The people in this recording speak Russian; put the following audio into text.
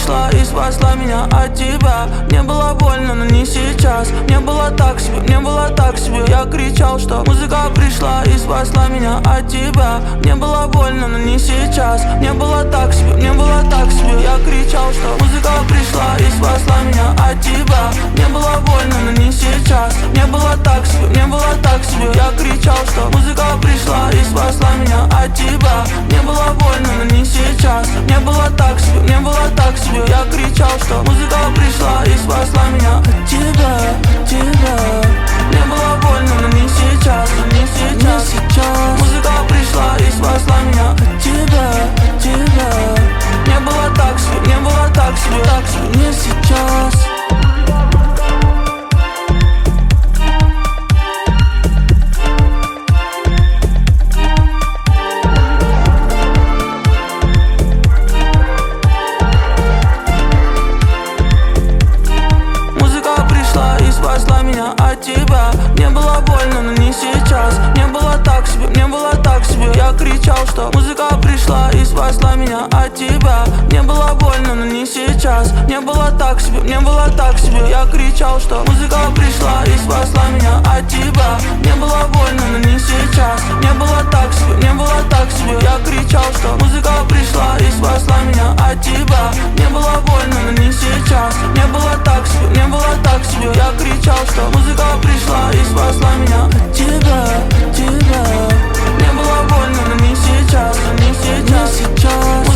пришла и спасла меня от тебя. Мне было больно, но не сейчас. Мне было так себе, мне было так себе. Я кричал, что музыка пришла и спасла меня от тебя. Мне было больно, но не сейчас. Мне было так себе, мне было так себе. Я кричал, что музыка пришла и спасла меня от тебя. Мне было больно, но не сейчас. Мне было так себе, мне было так себе. Я кричал, что музыка пришла и спасла меня от тебя. Мне было больно, но не сейчас. Мне было так себе, мне было так себе. Я кричал, что музыка пришла и спасла меня от тебя, тебя. Мне было больно, но не сейчас, но не сейчас, не сейчас. Музыка пришла и спасла меня от тебя, от тебя. Мне было так себе, мне было так себе, так себе, не сейчас. Спасла меня от тебя. Мне было больно, но не сейчас. Мне было так себе, мне было так себе. Я кричал, что музыка пришла и спасла меня от тебя. Мне было больно, но не сейчас. Мне было так себе, мне было так себе. Я кричал, что музыка пришла и спасла меня от тебя. Мне было больно, но не сейчас. Мне было так себе, мне было так себе. Я кричал, что музыка пришла и спасла меня от тебя. Мне было больно, но не сейчас. Мне было так себе, мне было так себе. Я кричал, что музыка пришла и спасла меня от тебя, от тебя. Мне было больно, но не сейчас, но не сейчас, не сейчас.